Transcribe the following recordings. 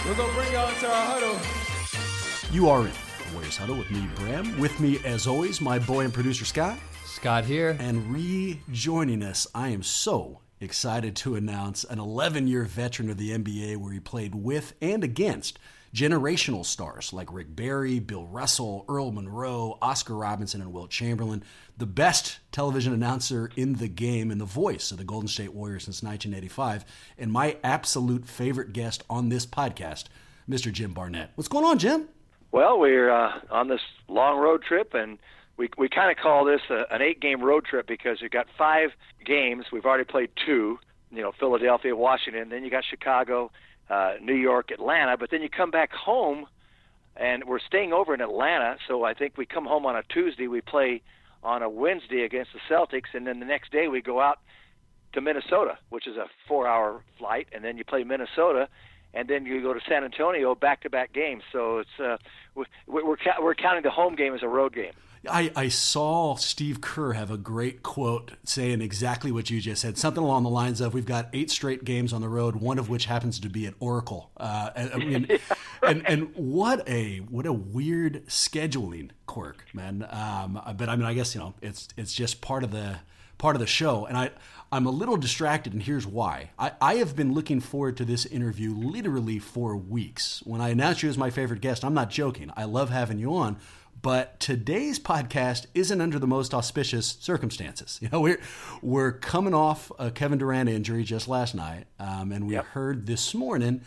We're going to bring y'all into our huddle. You are in the Warriors Huddle with me, Bram. With me, as always, my boy and producer, Scott. Scott here. And rejoining us, I am so excited to announce an 11-year veteran of the NBA where he played with and against generational stars like Rick Barry, Bill Russell, Earl Monroe, Oscar Robertson, and Wilt Chamberlain, the best television announcer in the game and the voice of the Golden State Warriors since 1985, and my absolute favorite guest on this podcast, Mr. Jim Barnett. What's going on, Jim? Well, we're on this long road trip, and we kind of call this an 8-game road trip because you've got 5 games. We've already played 2, Philadelphia, Washington. Then you got Chicago, New York, Atlanta. But then you come back home, and we're staying over in Atlanta. So I think we come home on a Tuesday. We play on a Wednesday against the Celtics, and then the next day we go out to Minnesota, which is a 4-hour flight, and then you play Minnesota. And then you go to San Antonio, back-to-back games. So it's we're counting the home game as a road game. I saw Steve Kerr have a great quote saying exactly what you just said, something along the lines of, we've got 8 straight games on the road, one of which happens to be at Oracle. And what a weird scheduling quirk, man. But I guess it's just part of the show. And I'm a little distracted, and here's why. I have been looking forward to this interview literally for weeks. When I announced you as my favorite guest, I'm not joking. I love having you on. But today's podcast isn't under the most auspicious circumstances. We're coming off a Kevin Durant injury just last night, and we heard this morning,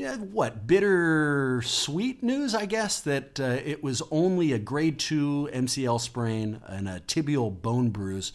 bittersweet news, I guess, that it was only a grade 2 MCL sprain and a tibial bone bruise.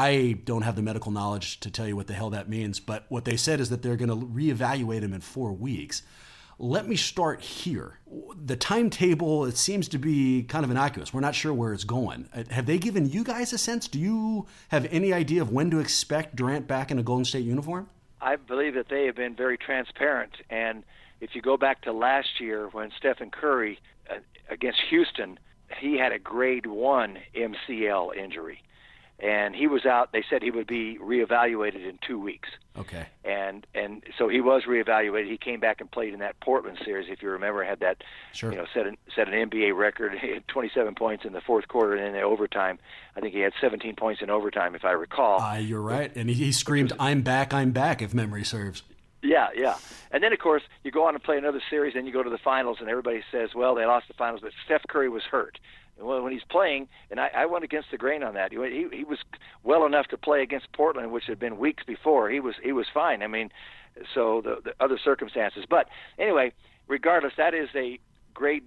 I don't have the medical knowledge to tell you what the hell that means, but what they said is that they're going to reevaluate him in 4 weeks. Let me start here. The timetable, it seems to be kind of innocuous. We're not sure where it's going. Have they given you guys a sense? Do you have any idea of when to expect Durant back in a Golden State uniform? I believe that they have been very transparent. And if you go back to last year when Stephen Curry against Houston, he had a grade 1 MCL injury. And he was out. They said he would be reevaluated in 2 weeks. Okay. And so he was reevaluated. He came back and played in that Portland series. If you remember, had that, sure. Set an NBA record. He had 27 points in the fourth quarter, and then in overtime, I think he had 17 points in overtime, if I recall. You're right. And he screamed, I'm back, if memory serves. Yeah. And then, of course, you go on and play another series, and you go to the finals, and everybody says, well, they lost the finals, but Steph Curry was hurt. Well, when he's playing, and I went against the grain on that. He was well enough to play against Portland, which had been weeks before. He was fine. I mean, so the other circumstances. But anyway, regardless, that is a grade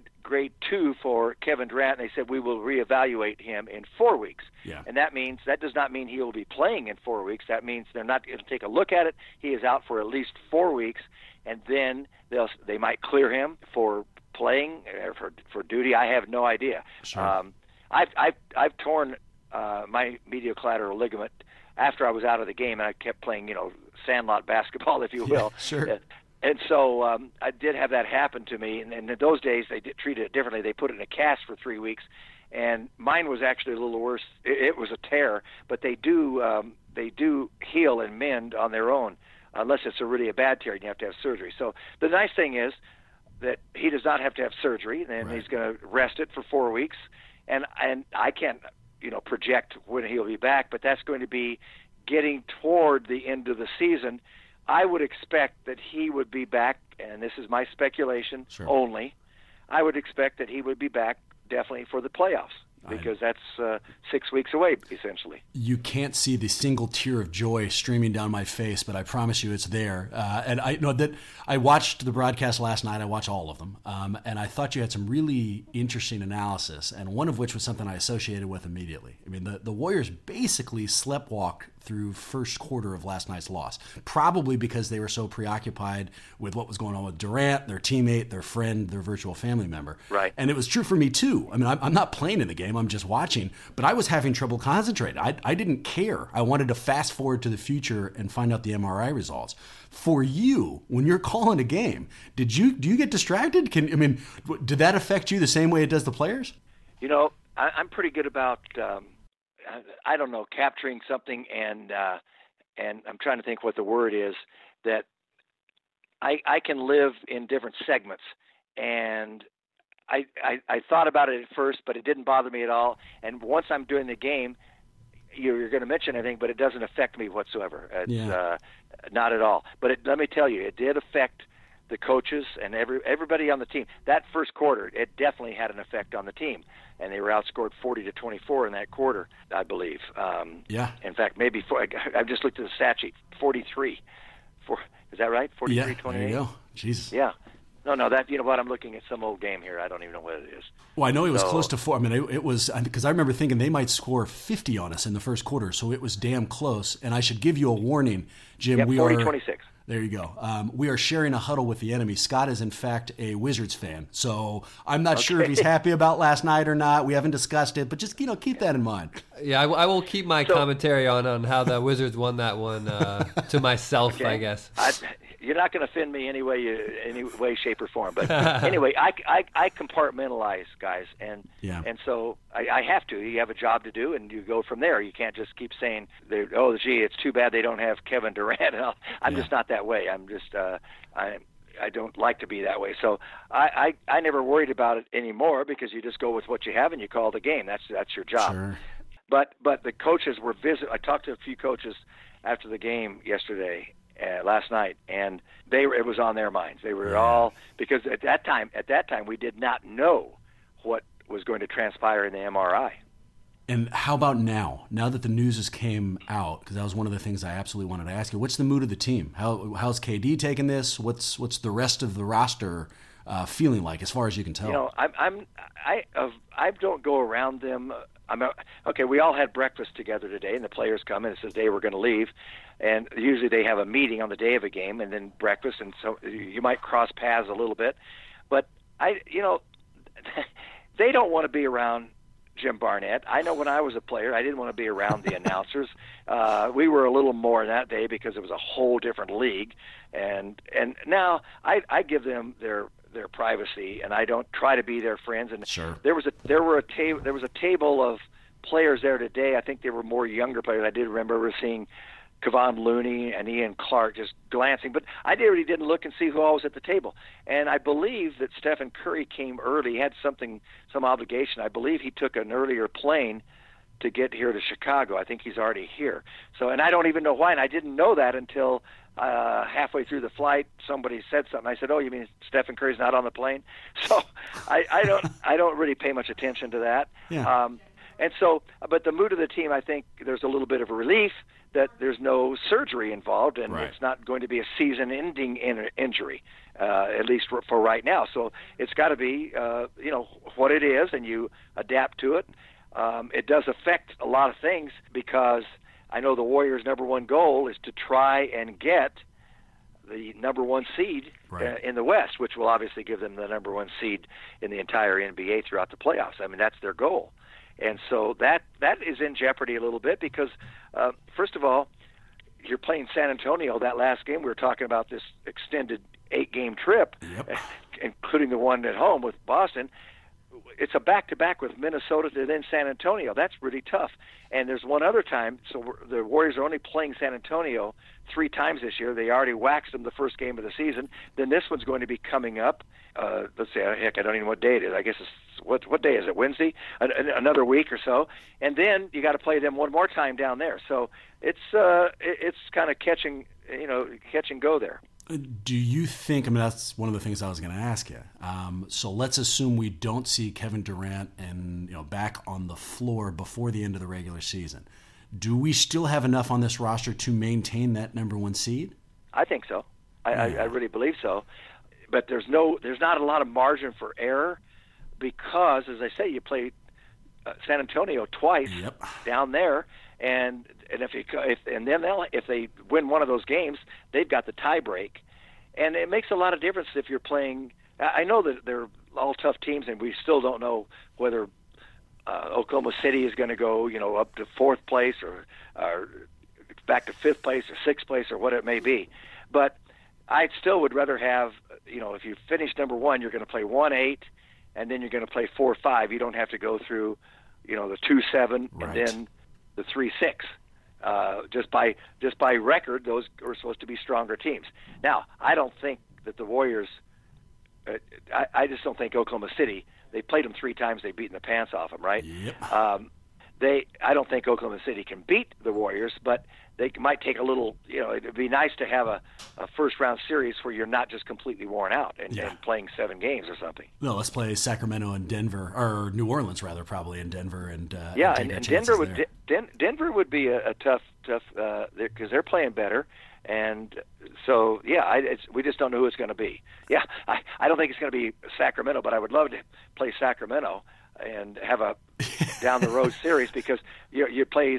2 for Kevin Durant. And they said we will reevaluate him in 4 weeks. Yeah. And that does not mean he will be playing in 4 weeks. That means they're not going to take a look at it. He is out for at least 4 weeks, and then they might clear him for playing for duty. I have no idea. Sure. I've torn my medial collateral ligament after I was out of the game, and I kept playing, sandlot basketball, if you will. Yeah, sure. And so I did have that happen to me. And in those days, they did treat it differently. They put it in a cast for 3 weeks, and mine was actually a little worse. It was a tear, but they do heal and mend on their own, unless it's really a bad tear and you have to have surgery. So the nice thing is that he does not have to have surgery, and right. He's going to rest it for 4 weeks. And I can't, project when he'll be back, but that's going to be getting toward the end of the season. I would expect that he would be back, and this is my speculation only. I would expect that he would be back definitely for the playoffs, because that's 6 weeks away, essentially. You can't see the single tear of joy streaming down my face, but I promise you it's there. And I know that I watched the broadcast last night. I watched all of them. And I thought you had some really interesting analysis, and one of which was something I associated with immediately. I mean, the Warriors basically sleptwalked through first quarter of last night's loss, probably because they were so preoccupied with what was going on with Durant, their teammate, their friend, their virtual family member. Right. And it was true for me too. I mean, I'm not playing in the game, I'm just watching, but I was having trouble concentrating. I didn't care. I wanted to fast forward to the future and find out the MRI results. For you, when you're calling a game, do you get distracted? Did that affect you the same way it does the players? I'm pretty good about I don't know, capturing something, and I'm trying to think what the word is, that I can live in different segments, and I thought about it at first, but it didn't bother me at all. And once I'm doing the game, you're going to mention anything, but it doesn't affect me whatsoever. It's not at all. But let me tell you, it did affect the coaches and everybody on the team. That first quarter, it definitely had an effect on the team, and they were outscored 40-24 in that quarter, I believe. In fact, maybe I've just looked at the stat sheet. 43. Is that right? 43-28. Yeah, there you go. Jesus. Yeah. No, that, you know what, I'm looking at some old game here. I don't even know what it is. Well, I know it was close to 4. I mean, it was, because I remember thinking they might score 50 on us in the first quarter, so it was damn close. And I should give you a warning, Jim. Yep, 40-26. There you go. We are sharing a huddle with the enemy. Scott is, in fact, a Wizards fan, so I'm not sure if he's happy about last night or not. We haven't discussed it, but just keep that in mind. Yeah, I will keep my commentary on how the Wizards won that one to myself, I guess. You're not going to offend me any way, shape, or form. But anyway, I compartmentalize, guys, and so I have to. You have a job to do, and you go from there. You can't just keep saying, "Oh, gee, it's too bad they don't have Kevin Durant." I'm just not that way. I'm just I don't like to be that way. So I never worried about it anymore, because you just go with what you have and you call the game. That's your job. Sure. But the coaches were I talked to a few coaches after the game yesterday. Last night, and it was on their minds. They were all, because at that time we did not know what was going to transpire in the MRI. And how about now? Now that the news has came out, because that was one of the things I absolutely wanted to ask you. What's the mood of the team? How's KD taking this? What's the rest of the roster feeling like, as far as you can tell? You know, I don't go around them. Okay, we all had breakfast together today, and the players come, and it's the day we're going to leave. And usually they have a meeting on the day of a game and then breakfast, and so you might cross paths a little bit. But they don't want to be around Jim Barnett. I know when I was a player, I didn't want to be around the announcers. We were a little more that day because it was a whole different league. And now I give them their privacy, and I don't try to be their friends. And sure. There was a table of players there today. I think they were more younger players. I did remember seeing Kevon Looney and Ian Clark just glancing, but I really didn't look and see who all was at the table. And I believe that Stephen Curry came early. He had some obligation. I believe he took an earlier plane to get here to Chicago. I think he's already here. So, and I don't even know why, and I didn't know that until halfway through the flight. Somebody said something. I said, "Oh, you mean Stephen Curry's not on the plane?" So I don't really pay much attention to that. Yeah. And so, but the mood of the team, I think there's a little bit of a relief that there's no surgery involved, and it's not going to be a season-ending injury, at least for right now. So it's got to be, what it is, and you adapt to it. It does affect a lot of things, because I know the Warriors' number one goal is to try and get the number one seed in the West, which will obviously give them the number one seed in the entire NBA throughout the playoffs. I mean, that's their goal. And so that is in jeopardy a little bit, because, first of all, you're playing San Antonio. That last game, we were talking about this extended 8-game trip, including the one at home with Boston. It's a back-to-back with Minnesota to then San Antonio. That's really tough. And there's one other time. So the Warriors are only playing San Antonio 3 times this year. They already waxed them the first game of the season. Then this one's going to be coming up. Let's see, heck, I don't even know what day it is. I guess it's what day is it? Wednesday? Another week or so. And then you got to play them one more time down there. So it's kind of catch and go there. Do you think, I mean, that's one of the things I was going to ask you. So let's assume we don't see Kevin Durant back on the floor before the end of the regular season. Do we still have enough on this roster to maintain that number one seed? I think so. I really believe so. But there's not a lot of margin for error, because, as I say, you play San Antonio twice down there, and if they win one of those games, they've got the tie break, and it makes a lot of difference if you're playing. I know that they're all tough teams, and we still don't know whether Oklahoma City is going to go, up to 4th place or back to 5th place or 6th place or what it may be. But I still would rather have, if you finish number one, you're going to play 1-8, and then you're going to play 4-5. You don't have to go through, the 2-7 and then the 3-6. Just by record, those are supposed to be stronger teams. Now, I don't think that the Warriors. I just don't think Oklahoma City. They played them 3 times. They've beaten the pants off them, right? Yep. I don't think Oklahoma City can beat the Warriors, but they might take a little. It'd be nice to have a first round series where you're not just completely worn out and playing 7 games or something. No, let's play Sacramento and Denver, or New Orleans rather, probably in Denver, and Denver would Denver would be a tough because they're playing better. And so, we just don't know who it's going to be. Yeah, I don't think it's going to be Sacramento, but I would love to play Sacramento and have a down the road series because you play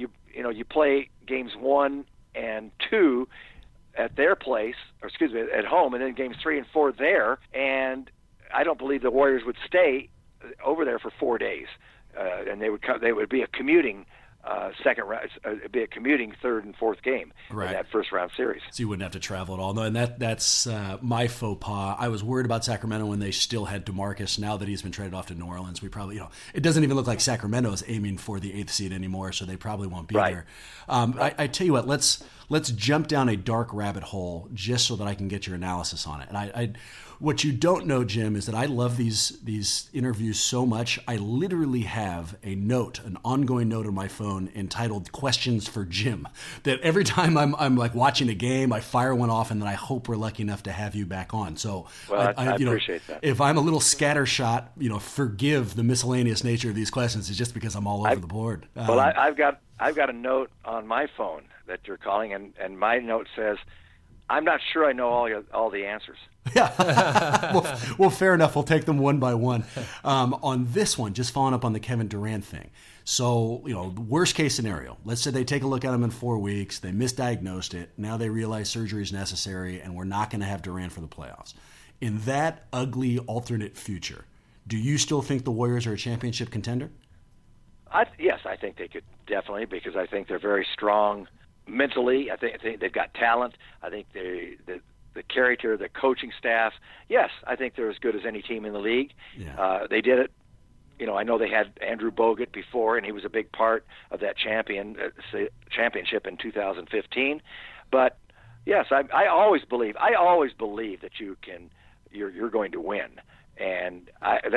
games 1 and 2 at their place, at home, and then games 3 and 4 there. And I don't believe the Warriors would stay over there for 4 days, and they would be a commuting. Second round, it'd be a commuting third and fourth game in that first round series. So you wouldn't have to travel at all. No, and that's my faux pas. I was worried about Sacramento when they still had DeMarcus. Now that he's been traded off to New Orleans, we probably, it doesn't even look like Sacramento is aiming for the 8th seed anymore, so they probably won't be there. I tell you what, let's jump down a dark rabbit hole just so that I can get your analysis on it. And what you don't know, Jim, is that I love these interviews so much. I literally have an ongoing note on my phone entitled "Questions for Jim." That every time I'm like watching a game, I fire one off, and then I hope we're lucky enough to have you back on. So, I appreciate that. If I'm a little scattershot, forgive the miscellaneous nature of these questions. It's just because I'm all over the board. I've got a note on my phone that you're calling, and my note says, "I'm not sure I know all the answers." Yeah. well, fair enough. We'll take them one by one. On this one, just following up on the Kevin Durant thing. So, worst case scenario, let's say they take a look at him in 4 weeks, they misdiagnosed it, now they realize surgery is necessary, and we're not going to have Durant for the playoffs. In that ugly alternate future, do you still think the Warriors are a championship contender? Yes, I think they could definitely, because I think they're very strong mentally. I think they've got talent. I think the character, the coaching staff. Yes, I think they're as good as any team in the league. Yeah. They did it. I know they had Andrew Bogut before, and he was a big part of that championship in 2015. But yes, I always believe that you're going to win. And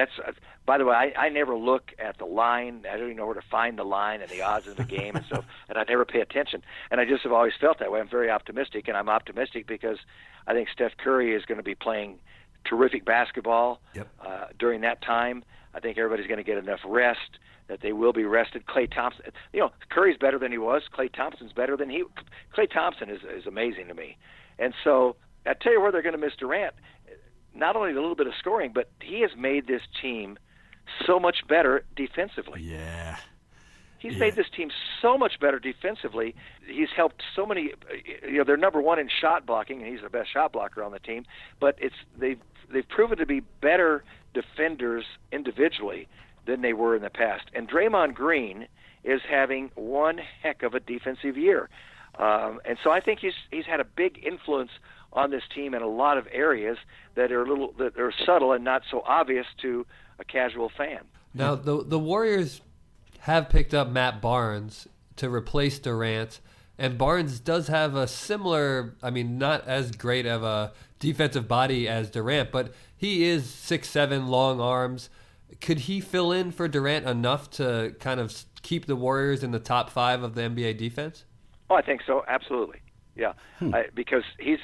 by the way, I never look at the line. I don't even know where to find the line and the odds of the game and stuff, and I never pay attention. And I just have always felt that way. I'm very optimistic, and I'm optimistic because I think Steph Curry is going to be playing terrific basketball during that time. I think everybody's going to get enough rest, that they will be rested. Klay Thompson, Curry's better than he was. Klay Thompson's better than he. Klay Thompson is amazing to me. And so I tell you where they're going to miss Durant. Not only a little bit of scoring, but he has made this team so much better defensively. Yeah. He's made this team so much better defensively. He's helped so many. They're number 1 in shot blocking, and he's the best shot blocker on the team. But they've proven to be better defenders individually than they were in the past. And Draymond Green is having one heck of a defensive year, and so I think he's had a big influence on this team in a lot of areas that are subtle and not so obvious to a casual fan. Now, the Warriors have picked up Matt Barnes to replace Durant, and Barnes does have a similar, not as great of a defensive body as Durant, but he is 6'7", long arms. Could he fill in for Durant enough to kind of keep the Warriors in the top 5 of the NBA defense? Oh, I think so, absolutely. Yeah, because he's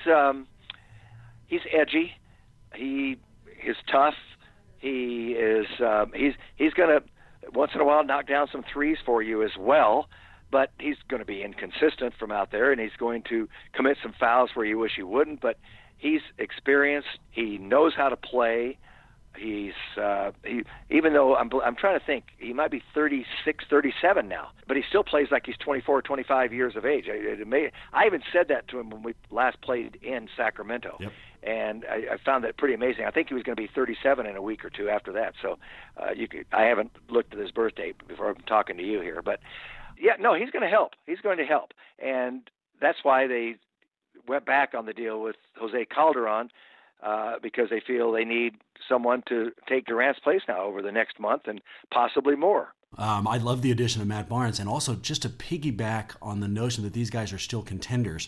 edgy, he is tough. He is he's going to once in a while knock down some threes for you as well, but he's going to be inconsistent from out there, and he's going to commit some fouls where you wish he wouldn't. But he's experienced. He knows how to play. He's even though I'm trying to think, he might be 36, 37 now, but he still plays like he's 24, 25 years of age. I even said that to him when we last played in Sacramento, and I found that pretty amazing. I think he was going to be 37 in a week or two after that. So I haven't looked at his birth date before I'm talking to you here, but yeah, no, he's going to help. He's going to help, and that's why they went back on the deal with Jose Calderon. Because they feel they need someone to take Durant's place now over the next month and possibly more. I love the addition of Matt Barnes, and also just to piggyback on the notion that these guys are still contenders.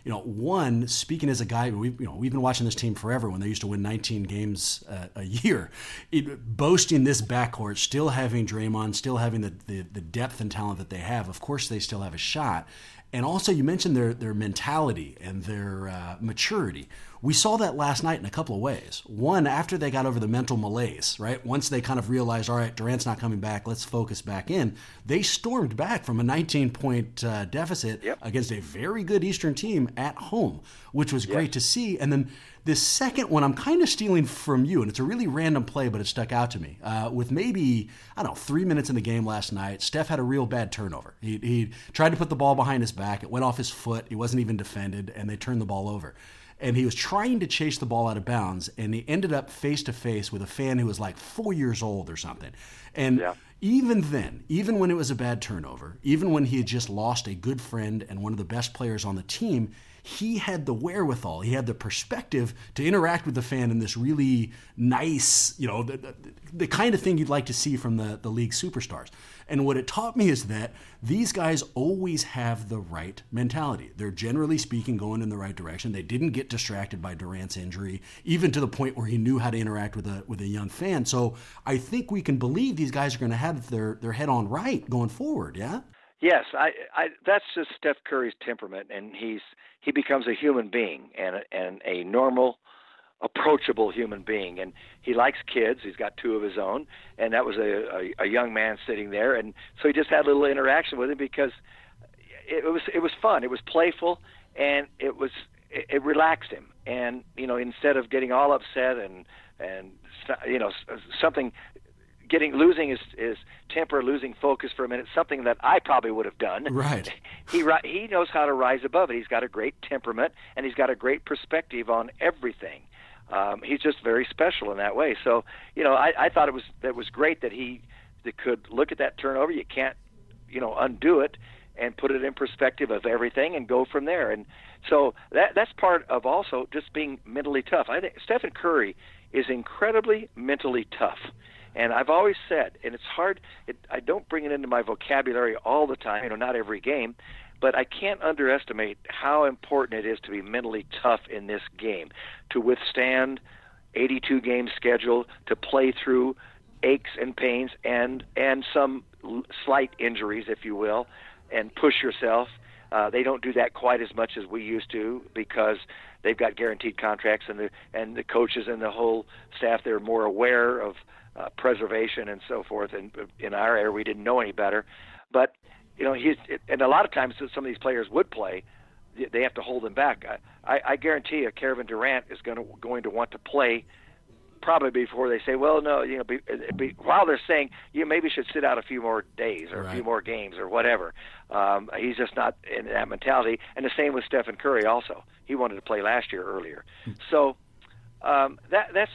One, speaking as a guy, we've been watching this team forever when they used to win 19 games a year. Boasting this backcourt, still having Draymond, still having the depth and talent that they have, of course they still have a shot. And also, you mentioned their mentality and their maturity. We saw that last night in a couple of ways. One, after they got over the mental malaise, right? Once they kind of realized, all right, Durant's not coming back, let's focus back in. They stormed back from a 19-point deficit against a very good Eastern team at home, which was great to see. And then this second one, I'm kind of stealing from you, and it's a really random play, but it stuck out to me. With maybe, 3 minutes in the game last night, Steph had a real bad turnover. He tried to put the ball behind his back. It went off his foot. He wasn't even defended, and they turned the ball over. And he was trying to chase the ball out of bounds, and he ended up face-to-face with a fan who was like 4 years old or something. And even then, even when it was a bad turnover, even when he had just lost a good friend and one of the best players on the team, he had the wherewithal, he had the perspective to interact with the fan in this really nice, the kind of thing you'd like to see from the league superstars. And what it taught me is that these guys always have the right mentality. They're generally speaking going in the right direction. They didn't get distracted by Durant's injury, even to the point where he knew how to interact with a young fan. So I think we can believe these guys are going to have their head on right going forward, yeah? Yes, I that's just Steph Curry's temperament, and he becomes a human being and a normal, approachable human being, and he likes kids. He's got two of his own, and that was a young man sitting there, and so he just had a little interaction with him because it was fun, it was playful, and it relaxed him, and instead of getting all upset and something. Losing his temper, losing focus for a minute, something that I probably would have done. Right. He knows how to rise above it. He's got a great temperament, and he's got a great perspective on everything. He's just very special in that way. So, I thought it was great that he could look at that turnover. You can't, undo it and put it in perspective of everything and go from there. And so that's part of also just being mentally tough. I think Stephen Curry is incredibly mentally tough. And I've always said, and it's hard, I don't bring it into my vocabulary all the time, not every game, but I can't underestimate how important it is to be mentally tough in this game, to withstand 82-game schedule, to play through aches and pains and some slight injuries, if you will, and push yourself. They don't do that quite as much as we used to because they've got guaranteed contracts, and the coaches and the whole staff, they're more aware of preservation and so forth. And in our era, we didn't know any better. But and a lot of times some of these players would play. They have to hold them back. I guarantee you, Kevin Durant is going to want to play probably before they say, well, no, while they're saying you maybe should sit out a few more days or a few more games or whatever. He's just not in that mentality. And the same with Stephen Curry also. He wanted to play last year earlier. So that's.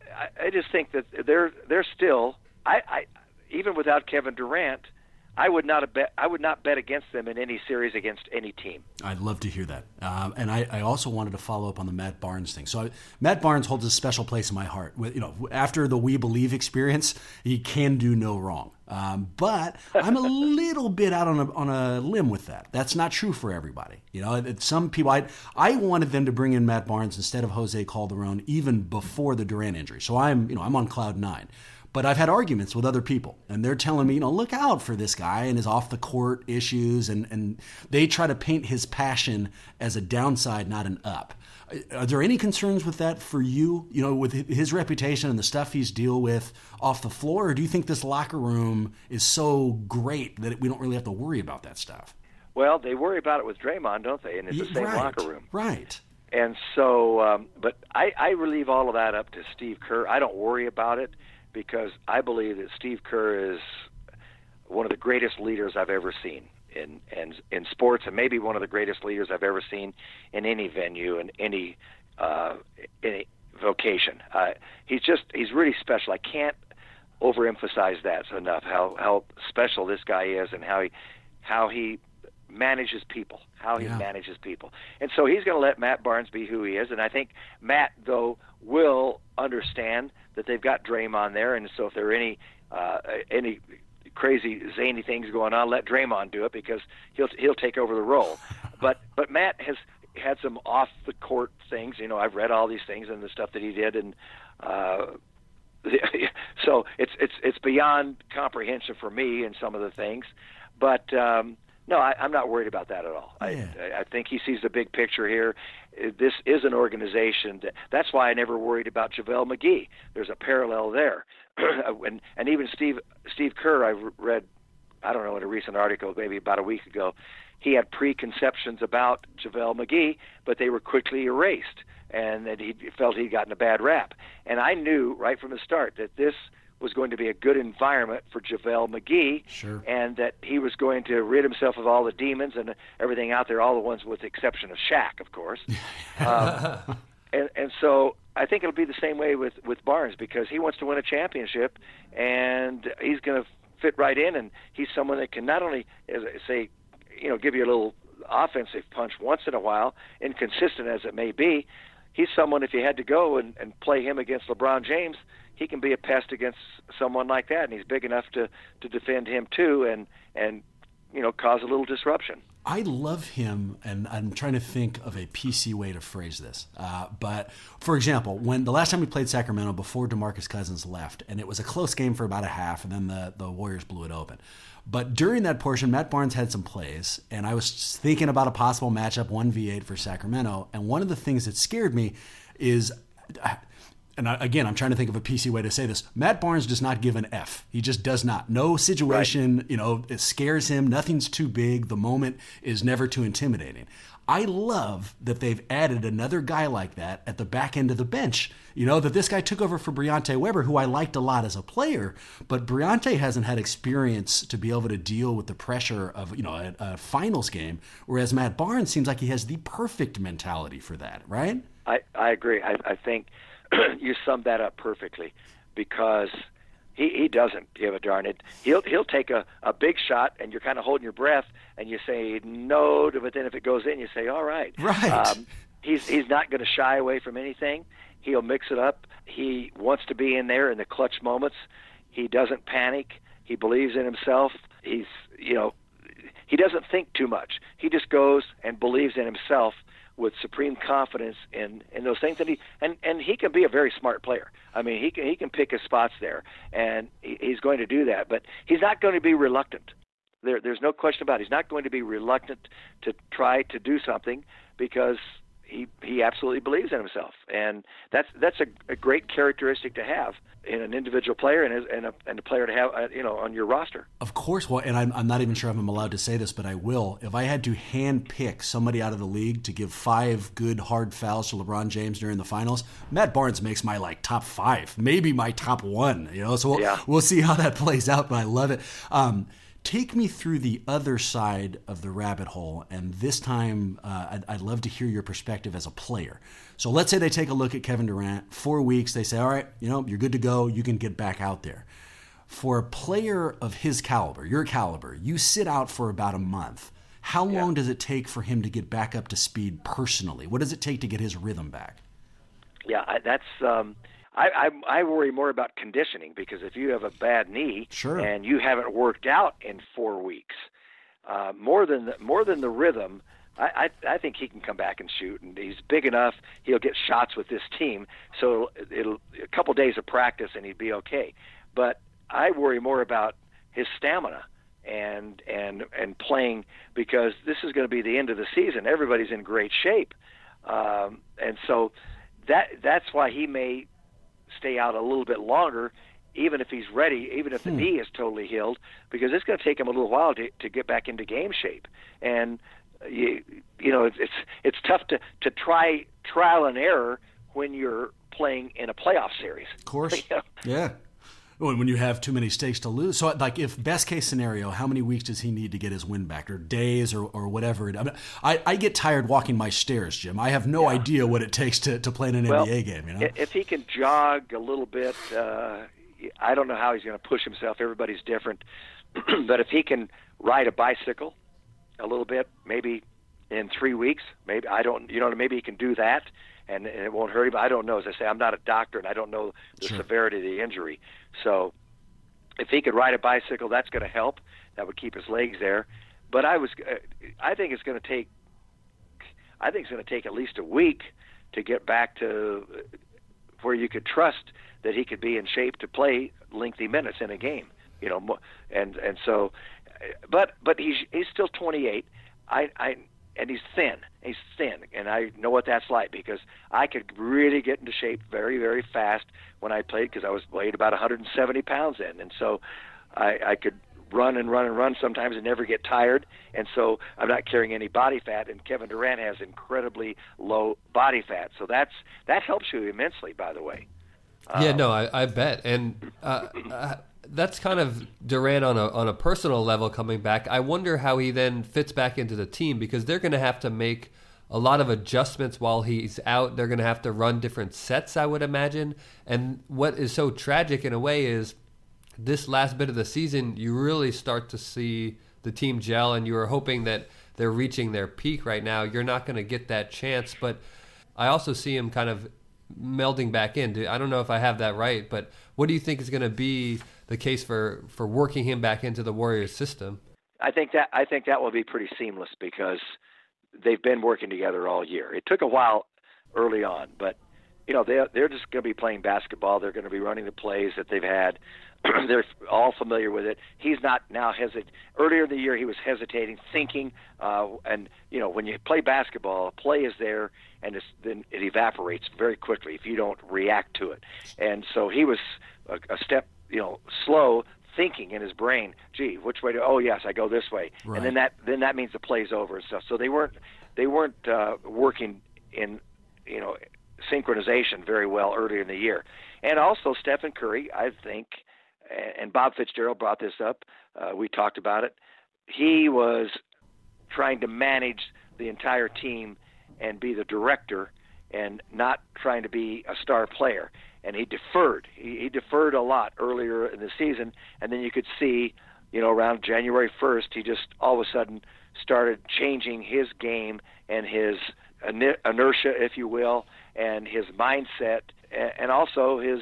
I just think that they're still. I even without Kevin Durant, I would not bet against them in any series against any team. I'd love to hear that. And I also wanted to follow up on the Matt Barnes thing. So Matt Barnes holds a special place in my heart. After the We Believe experience, he can do no wrong. But I'm a little bit out on a limb with that. That's not true for everybody. Some people, I wanted them to bring in Matt Barnes instead of Jose Calderon even before the Durant injury. So I'm on cloud nine. But I've had arguments with other people, and they're telling me, look out for this guy and his off-the-court issues, and they try to paint his passion as a downside, not an up. Are there any concerns with that for you, with his reputation and the stuff he's dealt with off the floor, or do you think this locker room is so great that we don't really have to worry about that stuff? Well, they worry about it with Draymond, don't they? And it's the same locker room. Right. And so, but I leave all of that up to Steve Kerr. I don't worry about it, because I believe that Steve Kerr is one of the greatest leaders I've ever seen in sports, and maybe one of the greatest leaders I've ever seen in any venue and any vocation. He's really special. I can't overemphasize that enough. How special this guy is, and how he manages people. Manages people. And so he's going to let Matt Barnes be who he is, and I think Matt, though, will understand that they've got Draymond there, and so if there are any crazy zany things going on, let Draymond do it, because he'll take over the role. But Matt had some off the court things. I've read all these things and the stuff that he did, and so it's beyond comprehension for me in some of the things. But no, I'm not worried about that at all. Yeah. I think he sees the big picture here. This is an organization that's why I never worried about JaVale McGee. There's a parallel there, and even Steve Kerr, I read, I don't know, in a recent article, maybe about a week ago, he had preconceptions about JaVale McGee, but they were quickly erased, and that he felt he'd gotten a bad rap. And I knew right from the start that this was going to be a good environment for JaVale McGee, Sure. and that he was going to rid himself of all the demons and everything out there, all the ones with the exception of Shaq, of course. And so I think it'll be the same way with Barnes, because he wants to win a championship, and he's going to fit right in, and he's someone that can not only, as I say, give you a little offensive punch once in a while, inconsistent as it may be. He's someone, if you had to go and play him against LeBron James, he can be a pest against someone like that, and he's big enough to defend him too, and cause a little disruption. I love him, and I'm trying to think of a PC way to phrase this. But, for example, when the last time we played Sacramento before DeMarcus Cousins left, and it was a close game for about a half, and then the Warriors blew it open. But during that portion, Matt Barnes had some plays, and I was thinking about a possible matchup 1v8 for Sacramento, and one of the things that scared me is... again, I'm trying to think of a PC way to say this. Matt Barnes does not give an F. He just does not. No situation, right. It scares him. Nothing's too big. The moment is never too intimidating. I love that they've added another guy like that at the back end of the bench. That this guy took over for Briante Weber, who I liked a lot as a player, but Briante hasn't had experience to be able to deal with the pressure of, a finals game, whereas Matt Barnes seems like he has the perfect mentality for that, right? I agree. I think you summed that up perfectly, because he doesn't give a darn. He'll take a big shot, and you're kind of holding your breath, and you say no, but then if it goes in, you say all right. Right. He's not going to shy away from anything. He'll mix it up. He wants to be in there in the clutch moments. He doesn't panic. He believes in himself. He doesn't think too much. He just goes and believes in himself with supreme confidence in those things, and he can be a very smart player. I mean, he can pick his spots there, and he's going to do that. But he's not going to be reluctant. There's no question about it. He's not going to be reluctant to try to do something, because he absolutely believes in himself, and that's a great characteristic to have in an individual player and a player to have on your roster. Of course. Well, and I'm not even sure if I'm allowed to say this, but I will. If I had to hand pick somebody out of the league to give 5 good hard fouls to LeBron James during the finals, Matt Barnes makes my top 5, maybe my top 1. So we'll see how that plays out. But I love it. Take me through the other side of the rabbit hole, and this time I'd love to hear your perspective as a player. So let's say they take a look at Kevin Durant, 4 weeks, they say, all right, you're good to go, you can get back out there. For a player of his caliber, your caliber, you sit out for about a month. How long does it take for him to get back up to speed personally? What does it take to get his rhythm back? Yeah, that's... I worry more about conditioning, because if you have a bad knee and you haven't worked out in 4 weeks, more than the rhythm, I think he can come back and shoot, and he's big enough. He'll get shots with this team, so it'll a couple days of practice and he'd be okay. But I worry more about his stamina and playing, because this is going to be the end of the season. Everybody's in great shape, and so that's why he may stay out a little bit longer, even if he's ready, even if the knee is totally healed, because it's going to take him a little while to get back into game shape. And it's tough to try trial and error when you're playing in a playoff series. Of course. Yeah. When you have too many stakes to lose. So, if best case scenario, how many weeks does he need to get his win back, or days, or whatever? I get tired walking my stairs, Jim. I have no idea what it takes to play in an NBA game. If he can jog a little bit, I don't know how he's going to push himself. Everybody's different. But if he can ride a bicycle a little bit, maybe in 3 weeks, maybe maybe he can do that. And it won't hurt him. I don't know. As I say, I'm not a doctor, and I don't know the severity of the injury. So if he could ride a bicycle, that's going to help. That would keep his legs there. But I think it's going to take I think it's going to take at least a week to get back to where you could trust that he could be in shape to play lengthy minutes in a game. And so, but he's still 28. And he's thin. He's thin, and I know what that's like because I could really get into shape very, very fast when I played because I weighed about 170 pounds then, and so I could run and run and run sometimes and never get tired, and so I'm not carrying any body fat. And Kevin Durant has incredibly low body fat, so that helps you immensely. By the way. Yeah, no, I bet, and that's kind of Durant on a personal level coming back. I wonder how he then fits back into the team because they're going to have to make a lot of adjustments while he's out. They're going to have to run different sets, I would imagine. And what is so tragic in a way is this last bit of the season, you really start to see the team gel, and you were hoping that they're reaching their peak right now. You're not going to get that chance, but I also see him kind of melding back in. I don't know if I have that right, but what do you think is going to be the case for working him back into the Warriors system? I think that will be pretty seamless because they've been working together all year. It took a while early on, but they're just going to be playing basketball. They're going to be running the plays that they've had. They're all familiar with it. He's not now hesitant. Earlier in the year, he was hesitating, thinking, and when you play basketball, play is there, and then it evaporates very quickly if you don't react to it. And so he was a step, slow, thinking in his brain, gee, which way oh yes, I go this way, right. And then that means the play's over and stuff. So they weren't working in synchronization very well earlier in the year. And also Stephen Curry, I think, and Bob Fitzgerald brought this up. We talked about it. He was trying to manage the entire team and be the director and not trying to be a star player. And he deferred. He deferred a lot earlier in the season, and then you could see, around January 1st, he just all of a sudden started changing his game and his inertia, if you will, and his mindset, and also his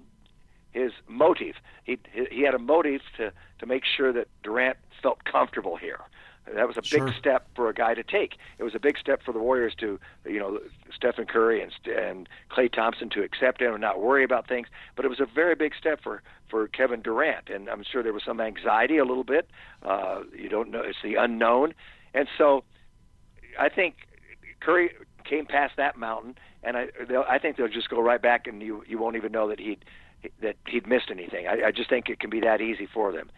motive. He had a motive to make sure that Durant felt comfortable here. That was a big step for a guy to take. It was a big step for the Warriors to, Stephen Curry and Klay Thompson to accept him and not worry about things. But it was a very big step for Kevin Durant, and I'm sure there was some anxiety a little bit. You don't know; it's the unknown, and so I think Curry came past that mountain, and I think they'll just go right back, and you won't even know that he'd missed anything. I just think it can be that easy for them,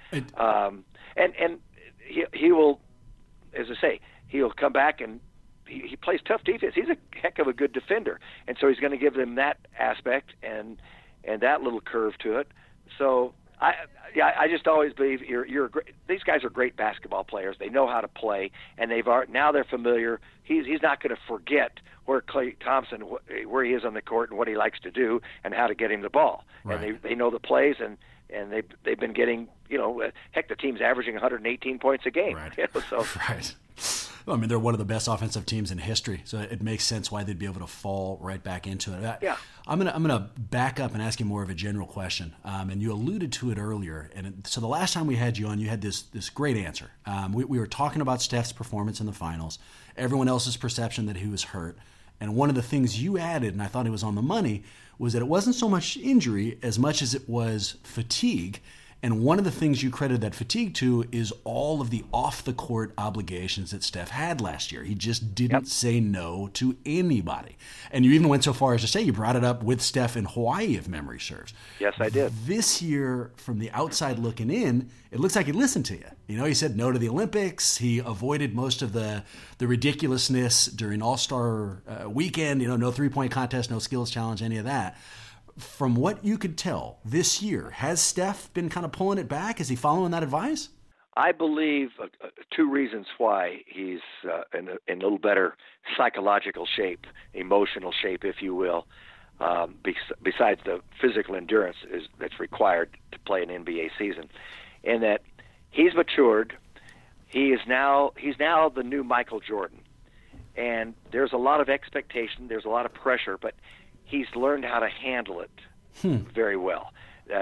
and he will. As I say, he'll come back and he plays tough defense. He's a heck of a good defender, and so he's going to give them that aspect and that little curve to it. So I just always believe these guys are great basketball players. They know how to play, and now they're familiar. He's not going to forget where Klay Thompson, where he is on the court and what he likes to do and how to get him the ball. Right. And they know the plays and they've been getting, heck, the team's averaging 118 points a game. Right. So. Right. Well, I mean, they're one of the best offensive teams in history, so it makes sense why they'd be able to fall right back into it. Yeah. I'm gonna back up and ask you more of a general question, and you alluded to it earlier. And so the last time we had you on, you had this great answer. We were talking about Steph's performance in the finals, everyone else's perception that he was hurt, and one of the things you added, and I thought it was on the money, was that it wasn't so much injury as much as it was fatigue. And one of the things you credited that fatigue to is all of the off-the-court obligations that Steph had last year. He just didn't say no to anybody. And you even went so far as to say you brought it up with Steph in Hawaii, if memory serves. Yes, I did. This year, from the outside looking in, it looks like he listened to you. He said no to the Olympics. He avoided most of the ridiculousness during All-Star weekend. No three-point contest, no skills challenge, any of that. From what you could tell this year, has Steph been kind of pulling it back? Is he following that advice? I believe two reasons why he's in a little better psychological shape, emotional shape, if you will, besides the physical endurance that's required to play an NBA season, in that he's matured. He's now the new Michael Jordan, and there's a lot of expectation. There's a lot of pressure, but he's learned how to handle it very well.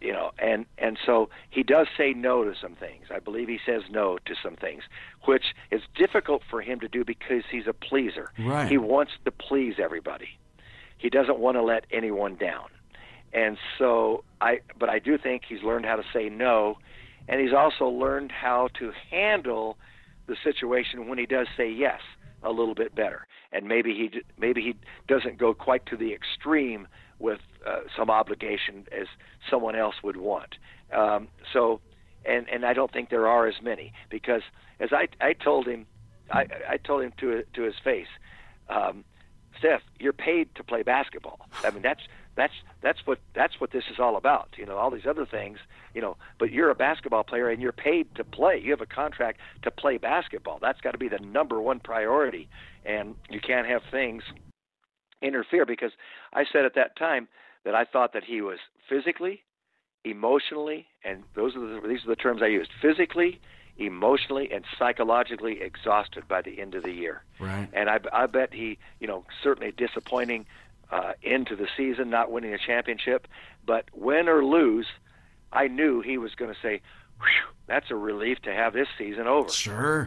and so he does say no to some things. I believe he says no to some things, which is difficult for him to do because he's a pleaser. Right. He wants to please everybody. He doesn't want to let anyone down. And so but I do think he's learned how to say no, and he's also learned how to handle the situation when he does say yes a little bit better. And maybe he doesn't go quite to the extreme with some obligation as someone else would want. And I don't think there are as many, because as I told him, I told him to his face, Steph, you're paid to play basketball. I mean, that's what this is all about. All these other things, but you're a basketball player and you're paid to play. You have a contract to play basketball. That's got to be the number one priority, and you can't have things interfere, because I said at that time that I thought that he was physically, emotionally, and these are the terms I used: physically, emotionally, and psychologically exhausted by the end of the year. Right. And I bet he, certainly disappointing into the season, not winning a championship, but win or lose, I knew he was going to say, "Whew, that's a relief to have this season over." Sure.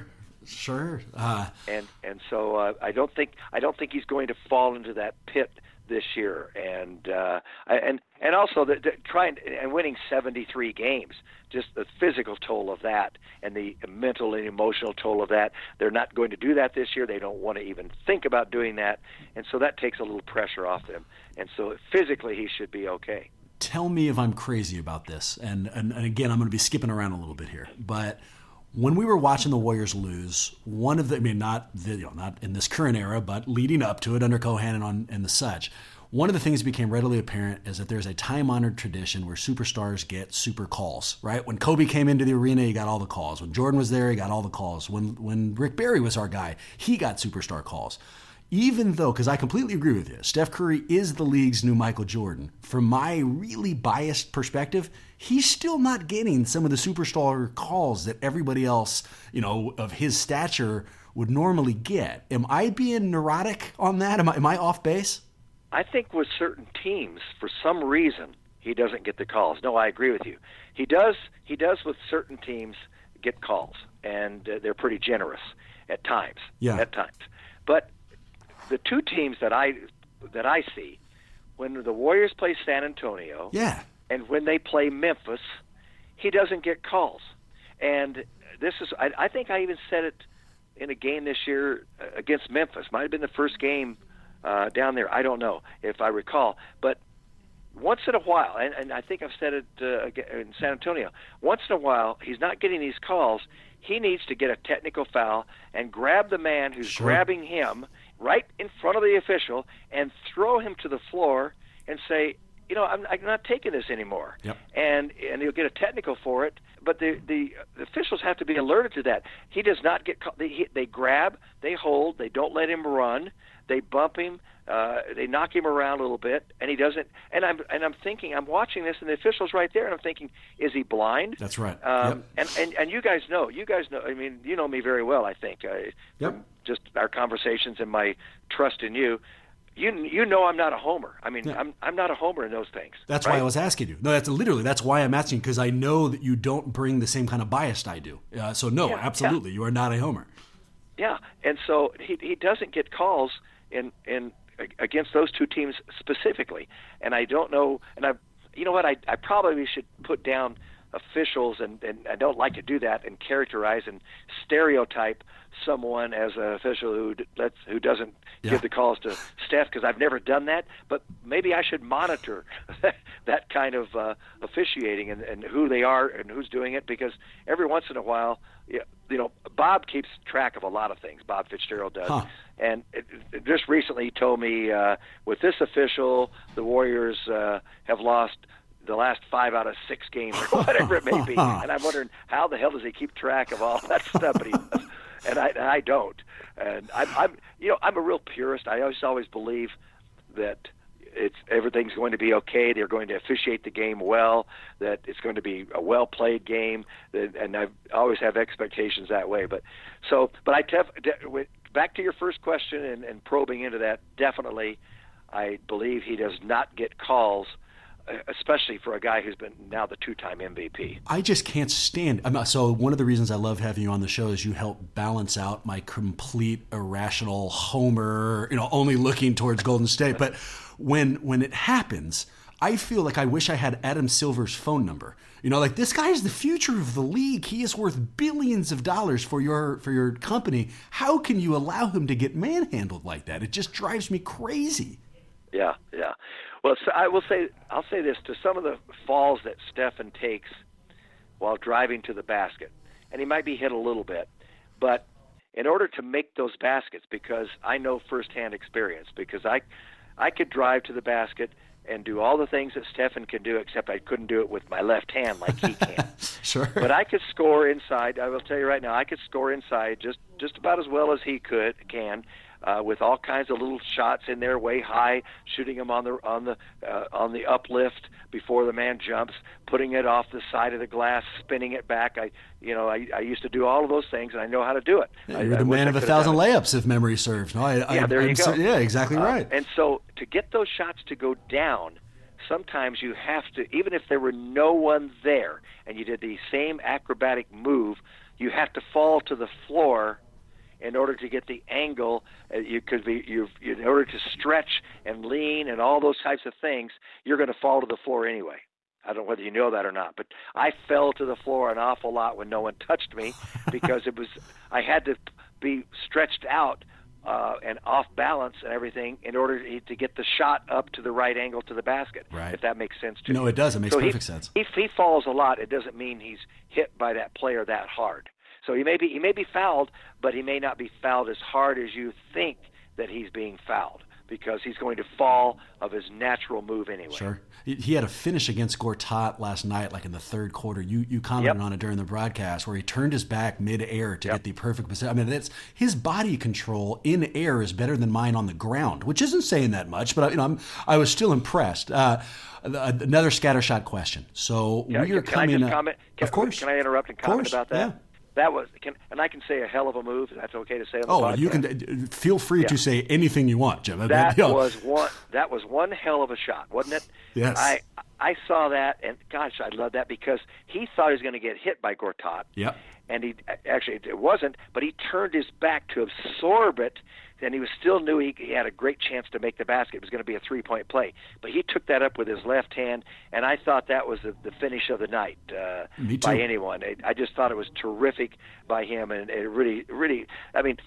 And so I don't think he's going to fall into that pit this year, and also trying and winning 73 games, just the physical toll of that and the mental and emotional toll of that. They're not going to do that this year. They don't want to even think about doing that, and so that takes a little pressure off them. And so physically, he should be okay. Tell me if I'm crazy about this, and again, I'm going to be skipping around a little bit here, but when we were watching the Warriors lose, one of the, not in this current era, but leading up to it under Cohan and the such, one of the things that became readily apparent is that there's a time-honored tradition where superstars get super calls, right? When Kobe came into the arena, he got all the calls. When Jordan was there, he got all the calls. When Rick Barry was our guy, he got superstar calls. Even though, because I completely agree with you, Steph Curry is the league's new Michael Jordan. From my really biased perspective, he's still not getting some of the superstar calls that everybody else, of his stature would normally get. Am I being neurotic on that? Am I off base? I think with certain teams, for some reason, he doesn't get the calls. No, I agree with you. He does with certain teams get calls, and they're pretty generous at times. Yeah. At times. But the two teams that I see, when the Warriors play San Antonio, yeah, and when they play Memphis, he doesn't get calls. And this is, I think I even said it in a game this year against Memphis. Might have been the first game down there. I don't know if I recall. But once in a while, and I think I've said it in San Antonio, once in a while, he's not getting these calls. He needs to get a technical foul and grab the man who's grabbing him right in front of the official and throw him to the floor and say, I'm not taking this anymore. Yep. And he'll get a technical for it. But the officials have to be alerted to that. He does not get caught. They grab, they hold, they don't let him run, they bump him, they knock him around a little bit, and he doesn't. And I'm thinking, I'm watching this, and the official's right there, and I'm thinking, is he blind? That's right. And you guys know. I mean, you know me very well. I think from just our conversations and my trust in you. You know I'm not a homer. I mean, I'm not a homer in those things. That's right? why I was asking you. No, that's why I'm asking, because I know that you don't bring the same kind of bias I do. So no, absolutely, you are not a homer. Yeah, and so he doesn't get calls in against those two teams specifically. And I don't know. And I probably should put down officials, and I don't like to do that and characterize and stereotype someone as an official who doesn't give the calls to Steph, because I've never done that. But maybe I should monitor that kind of officiating and who they are and who's doing it, because every once in a while, Bob keeps track of a lot of things. Bob Fitzgerald does. Huh. And just recently he told me, with this official, the Warriors have lost the last 5 out of 6 games, or whatever it may be. And I'm wondering, how the hell does he keep track of all that stuff? But he does. And I don't. And I'm a real purist. I always believe that everything's going to be okay. They're going to officiate the game well, that it's going to be a well-played game, and I always have expectations that way. But back to your first question and probing into that, definitely I believe he does not get calls especially for a guy who's been now the 2-time MVP. I just can't stand. So one of the reasons I love having you on the show is you help balance out my complete irrational homer, only looking towards Golden State. But when it happens, I feel like I wish I had Adam Silver's phone number. Like, this guy is the future of the league. He is worth billions of dollars for your company. How can you allow him to get manhandled like that? It just drives me crazy. Yeah. Well, so I'll say this to some of the falls that Stephen takes while driving to the basket, and he might be hit a little bit, but in order to make those baskets, because I know firsthand experience, because I could drive to the basket and do all the things that Stephen can do, except I couldn't do it with my left hand like he can. Sure. But I could score inside. I will tell you right now, I could score inside just about as well as he can. With all kinds of little shots in there, way high, shooting them on the uplift before the man jumps, putting it off the side of the glass, spinning it back. I used to do all of those things, and I know how to do it. Yeah, you're the man of 1,000 layups, if memory serves. No, there you go. Yeah, exactly right. And so to get those shots to go down, sometimes you have to, even if there were no one there, and you did the same acrobatic move, you have to fall to the floor in order to get the angle. In order to stretch and lean and all those types of things, you're going to fall to the floor anyway. I don't know whether you know that or not, but I fell to the floor an awful lot when no one touched me because I had to be stretched out and off balance and everything in order to get the shot up to the right angle to the basket. Right. If that makes sense to you. No, it does. It makes perfect sense. If he falls a lot, it doesn't mean he's hit by that player that hard. So he may be fouled, but he may not be fouled as hard as you think that he's being fouled, because he's going to fall of his natural move anyway. Sure. He had a finish against Gortat last night, like in the third quarter. You commented on it during the broadcast, where he turned his back mid-air to get the perfect position. I mean, his body control in air is better than mine on the ground, which isn't saying that much, but I was still impressed. Another scattershot question. So we are coming up. Of course. Can I interrupt and comment about that? Yeah. And I can say a hell of a move. That's okay to say on the podcast. You can feel free to say anything you want, Jim. That was one hell of a shot, wasn't it? Yes. I saw that, and gosh, I love that, because he thought he was going to get hit by Gortat. Yep. And it wasn't, but he turned his back to absorb it, and he still knew he had a great chance to make the basket. It was going to be a three-point play. But he took that up with his left hand, and I thought that was the finish of the night by anyone. I just thought it was terrific by him, and it really, really, I mean,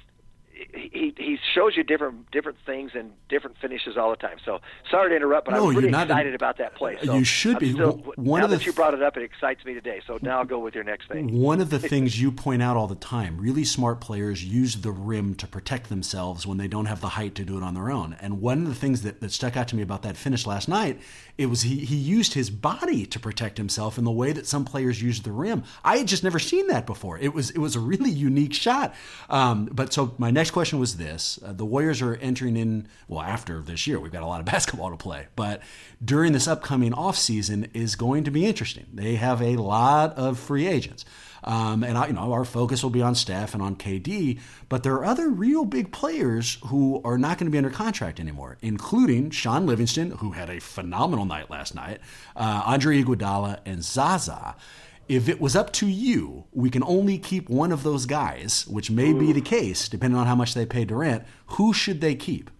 he shows you different things and different finishes all the time. So sorry to interrupt, but I'm really excited about that play. So you should be. Now that you brought it up, it excites me today. So now I'll go with your next thing. One of the things you point out all the time, really smart players use the rim to protect themselves when they don't have the height to do it on their own. And one of the things that stuck out to me about that finish last night, it was he used his body to protect himself in the way that some players use the rim. I had just never seen that before. It was a really unique shot. But so my next question was this. The Warriors are entering in, after this year, we've got a lot of basketball to play, but during this upcoming offseason is going to be interesting. They have a lot of free agents. And our focus will be on Steph and on KD, but there are other real big players who are not going to be under contract anymore, including Sean Livingston, who had a phenomenal night last night, Andre Iguodala, and Zaza. If it was up to you, we can only keep one of those guys, which may be the case, depending on how much they pay Durant. Who should they keep?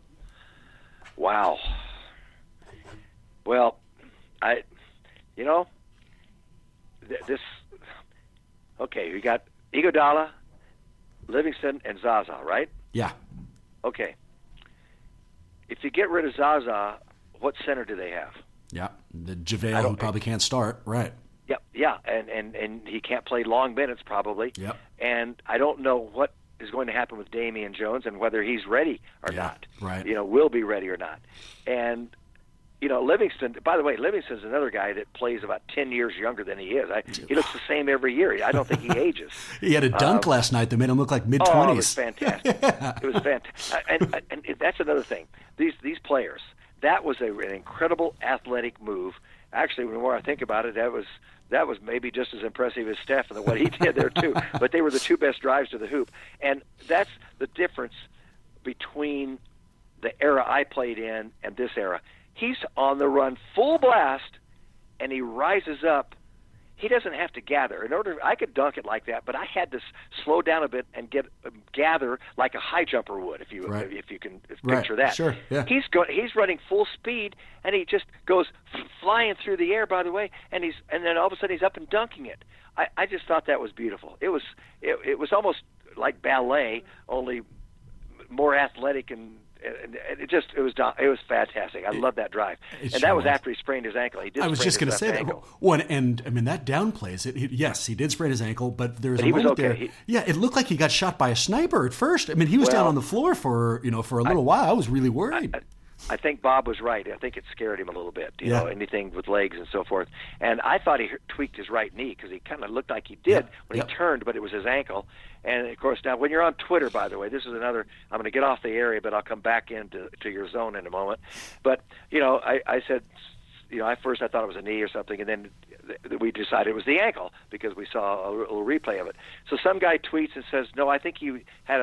Wow. Well, okay, we got Iguodala, Livingston, and Zaza, right? Yeah. Okay. If you get rid of Zaza, what center do they have? Yeah, the JaVale, who probably can't start, right. Yeah, and he can't play long minutes probably. Yep. And I don't know what is going to happen with Damian Jones and whether he's ready or not. Right. Will be ready or not. And Livingston, by the way, Livingston's another guy that plays about 10 years younger than he is. He looks the same every year. I don't think he ages. He had a dunk last night that made him look like mid-20s. Oh, it was fantastic. It was fantastic. And that's another thing. These players, that was an incredible athletic move. Actually, the more I think about it, that was maybe just as impressive as Steph and what he did there too. But they were the two best drives to the hoop, and that's the difference between the era I played in and this era. He's on the run full blast, and he rises up. He doesn't have to gather. I could dunk it like that, but I had to slow down a bit and gather like a high jumper would, if you can picture that. Sure. Yeah. He's running full speed, and he just goes flying through the air. By the way, and then all of a sudden he's up and dunking it. I just thought that was beautiful. It was almost like ballet, only more athletic and it was fantastic. I love that drive, and that was after he sprained his ankle. I was just going to say that. Well, and I mean that downplays it. Yes, he did sprain his ankle, but there's a moment there. It looked like he got shot by a sniper at first. I mean, he was down on the floor for a little while. I was really worried. I think Bob was right. I think it scared him a little bit, you know, anything with legs and so forth. And I thought he tweaked his right knee because he kind of looked like he did when he turned, but it was his ankle. And, of course, now when you're on Twitter, by the way, this is another – I'm going to get off the area, but I'll come back into your zone in a moment. But, you know, I said – you know, at first I thought it was a knee or something, and then we decided it was the ankle because we saw a little replay of it. So some guy tweets and says, no, I think he had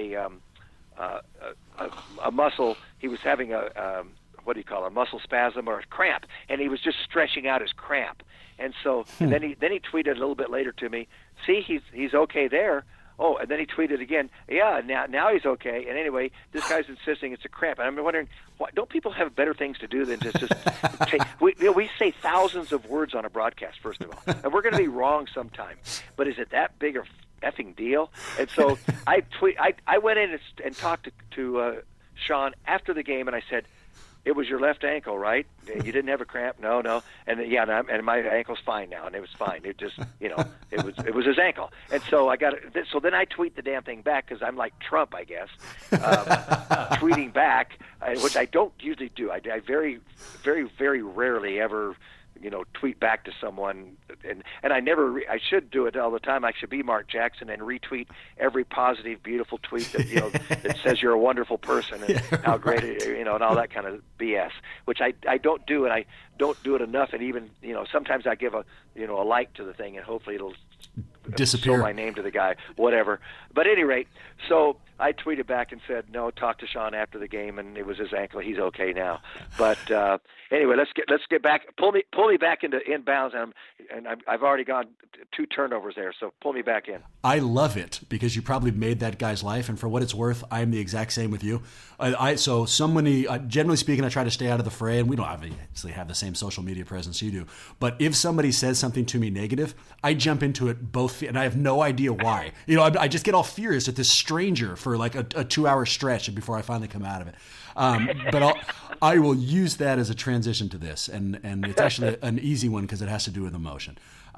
a muscle. He was having a muscle spasm or a cramp, and he was just stretching out his cramp. And so and then he tweeted a little bit later to me, see, he's okay there. Oh, and then he tweeted again, yeah, now he's okay. And anyway, this guy's insisting it's a cramp. And I'm wondering, why don't people have better things to do than just take? We say thousands of words on a broadcast, first of all, and we're going to be wrong sometimes. But is it that big a effing deal? And so I went in and talked to Sean after the game, and I said, it was your left ankle, right? You didn't have a cramp? No. And and my ankle's fine now, and it was fine. It just, you know, it was his ankle. And so I got it. So then I tweet the damn thing back because I'm like Trump, I guess, tweeting back, which I don't usually do. I very, very, very rarely ever, you know, tweet back to someone, and I never. I should do it all the time. I should be Mark Jackson and retweet every positive, beautiful tweet that that says you're a wonderful person and how great and all that kind of BS, which I don't do, and I don't do it enough. And even sometimes I give a like to the thing, and hopefully it'll disappear. Show my name to the guy, whatever. But at any rate, so I tweeted back and said, no, talk to Sean after the game, and it was his ankle. He's okay now. But anyway, let's get back. Pull me back into inbounds, and I've already gone 2 turnovers there. So pull me back in. I love it because you probably made that guy's life, and for what it's worth, I'm the exact same with you. Generally speaking, I try to stay out of the fray, and we don't obviously have the same social media presence you do. But if somebody says something to me negative, I jump into it both, and I have no idea why. I just get all furious at this stranger for like a 2-hour stretch before I finally come out of it. But I will use that as a transition to this, and it's actually an easy one because it has to do with emotion.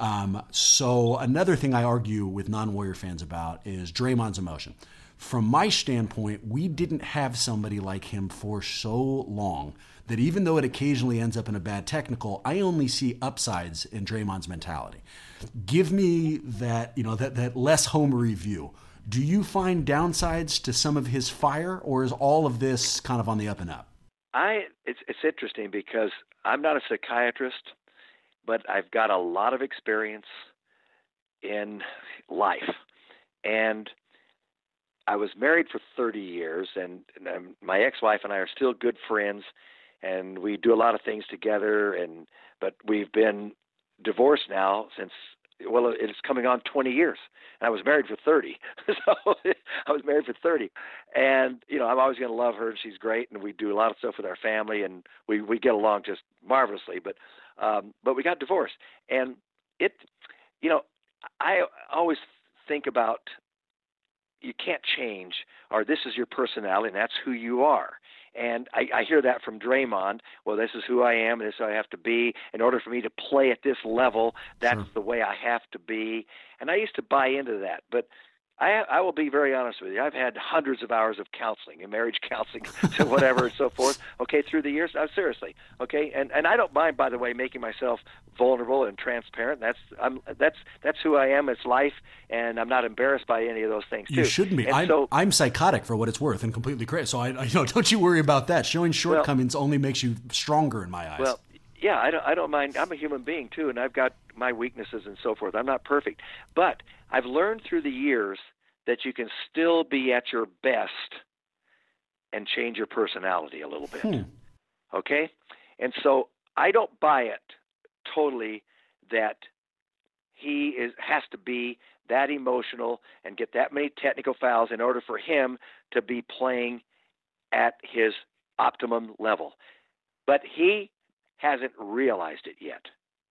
So another thing I argue with non-Warrior fans about is Draymond's emotion. From my standpoint, we didn't have somebody like him for so long that even though it occasionally ends up in a bad technical, I only see upsides in Draymond's mentality. Give me that, that less homery view. Do you find downsides to some of his fire, or is all of this kind of on the up and up? It's interesting because I'm not a psychiatrist, but I've got a lot of experience in life. And I was married for 30 years, and my ex-wife and I are still good friends, and we do a lot of things together. But we've been divorced now since, it's coming on 20 years. And I was married for 30. So I was married for 30. And, I'm always going to love her, and she's great, and we do a lot of stuff with our family, and we get along just marvelously. But we got divorced. And I always think about, you can't change, or this is your personality, and that's who you are. And I hear that from Draymond. Well, this is who I am, and this is who I have to be. In order for me to play at this level, that's the way I have to be. And I used to buy into that. But I will be very honest with you. I've had hundreds of hours of counseling, and marriage counseling, to whatever and so forth, through the years. Seriously, And I don't mind, by the way, making myself vulnerable and transparent. That's who I am. It's life, and I'm not embarrassed by any of those things, too. You shouldn't be. I'm psychotic for what it's worth and completely crazy. So, don't you worry about that. Showing shortcomings only makes you stronger in my eyes. Well, yeah, I don't mind. I'm a human being, too, and I've got my weaknesses and so forth. I'm not perfect. But I've learned through the years that you can still be at your best and change your personality a little bit. Okay? And so I don't buy it totally that has to be that emotional and get that many technical fouls in order for him to be playing at his optimum level. But he hasn't realized it yet.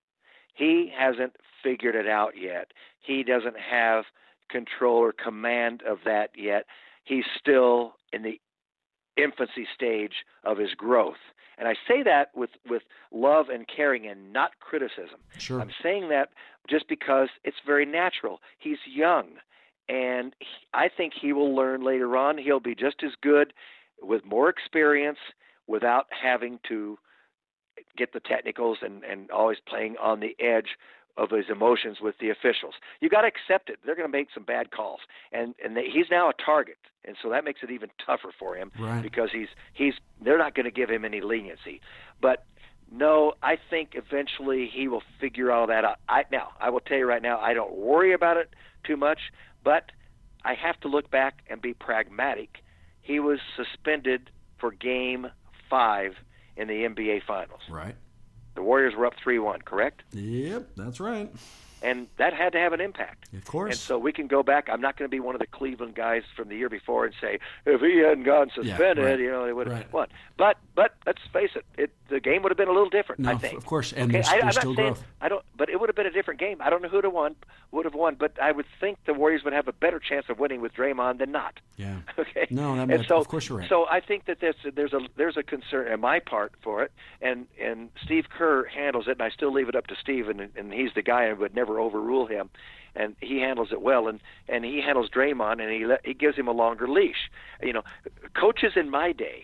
He hasn't figured it out yet. He doesn't have control or command of that yet. He's still in the infancy stage of his growth. And I say that with love and caring and not criticism. Sure. I'm saying that just because it's very natural. He's young, and I think he will learn later on. He'll be just as good with more experience without having to get the technicals and always playing on the edge of his emotions with the officials. You got to accept it. They're going to make some bad calls, and he's now a target, and so that makes it even tougher for him, right, because they're not going to give him any leniency. But no, I think eventually he will figure all that out. I will tell you right now, I don't worry about it too much, but I have to look back and be pragmatic. He was suspended for Game 5 in the NBA Finals. Right. The Warriors were up 3-1, correct? Yep, that's right. And that had to have an impact. Of course. And so we can go back. I'm not going to be one of the Cleveland guys from the year before and say, if he hadn't gotten suspended, right, they would have right, won. But let's face it, the game would have been a little different, no, I think. Of course, and okay? there's I'm still not saying, growth. But it would have been a different game. I don't know who would have won, but I would think the Warriors would have a better chance of winning with Draymond than not. Yeah. Okay. No, so, of course you're right. So I think that there's a concern on my part for it, and Steve Kerr handles it, and I still leave it up to Steve, and he's the guy. I would never overrule him, and he handles it well, and he handles Draymond, and he gives him a longer leash. Coaches in my day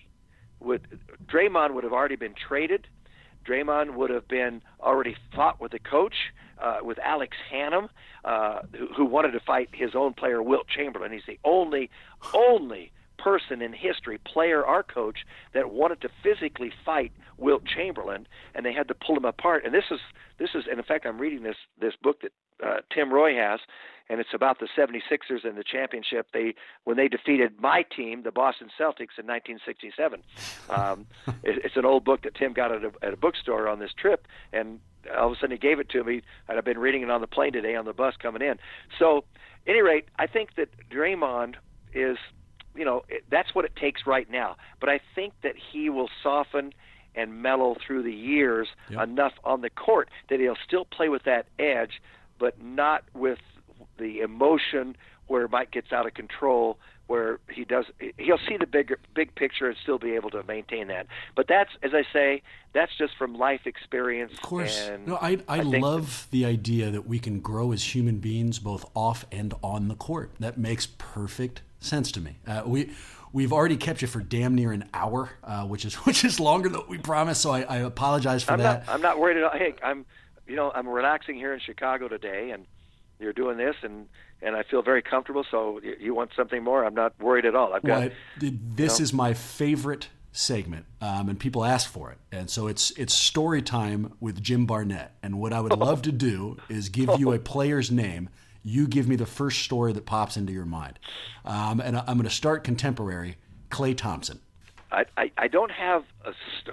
Draymond would have already been traded. Draymond would have been already fought with a coach, with Alex Hannum, who wanted to fight his own player, Wilt Chamberlain. He's the only person in history, player or coach, that wanted to physically fight Wilt Chamberlain, and they had to pull him apart. And this is, and in fact, I'm reading this book that Tim Roy has, and it's about the 76ers and the championship when they defeated my team, the Boston Celtics, in 1967. It's an old book that Tim got at a bookstore on this trip, and all of a sudden he gave it to me, and I've been reading it on the plane today on the bus coming in. So, at any rate, I think that Draymond is, that's what it takes right now. But I think that he will soften and mellow through the years enough on the court that he'll still play with that edge, but not with the emotion where Mike gets out of control, where he'll see the big picture and still be able to maintain that. But that's, as I say, that's just from life experience. Of course. And no, I love the idea that we can grow as human beings both off and on the court. That makes perfect sense to me. We've already kept you for damn near an hour, which is longer than we promised. So I apologize for that. I'm not worried at all. Hey, I'm relaxing here in Chicago today, and you're doing this, and I feel very comfortable. So you want something more? I'm not worried at all. This is my favorite segment, and people ask for it, and so it's story time with Jim Barnett. And what I would love to do is give you a player's name. You give me the first story that pops into your mind, and I'm going to start contemporary. Klay Thompson. I don't have a